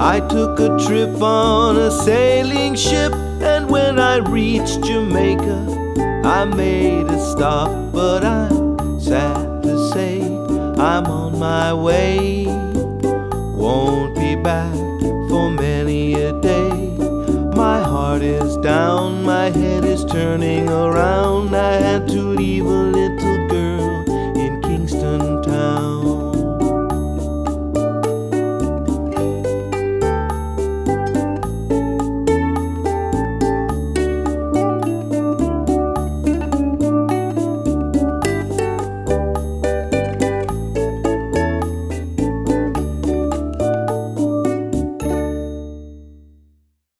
I took a trip on a sailing ship, and when I reached Jamaica, I made a stop. But I'm sad to say I'm on my way. Won't be back for many a day. My heart is down, my head is turning around.